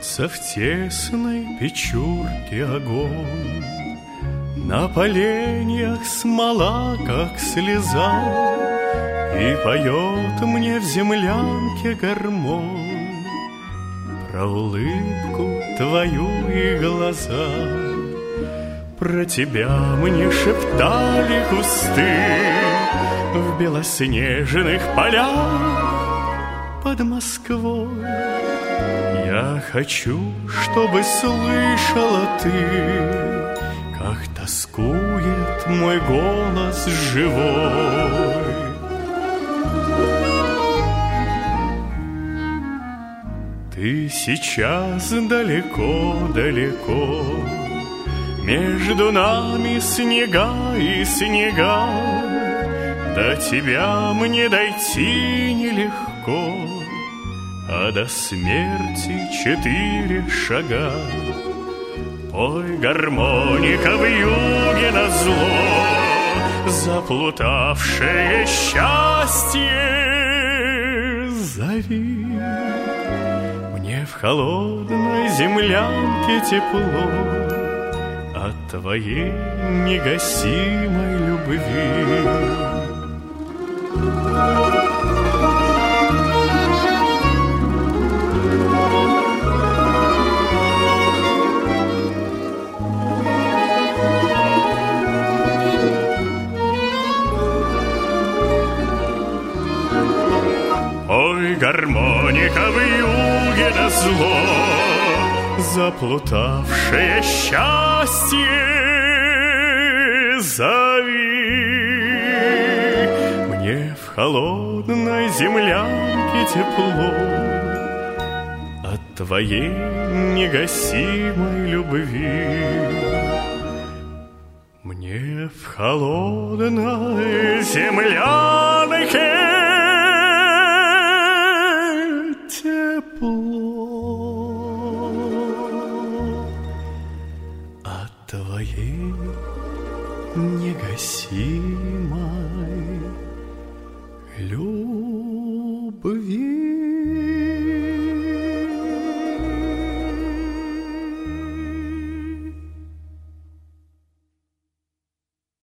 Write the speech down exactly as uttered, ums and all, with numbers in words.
Зажжется в тесной печурке огонь, на поленьях смола, как слеза, и поет мне в землянке гармонь про улыбку твою и глаза. Про тебя мне шептали кусты в белоснежных полях под Москвой. Я хочу, чтобы слышала ты, как тоскует мой голос живой. Ты сейчас далеко-далеко, между нами снега и снега, до тебя мне дойти нелегко, а до смерти четыре шага. Ой, гармоника в юге назло, заплутавшее счастье, зови. Мне в холодной землянке тепло от твоей негасимой любви. Ой, гармоника в юге назло, заплутавшее счастье, зови. Мне в холодной землянке тепло от твоей негасимой любви. Мне в холодной землянке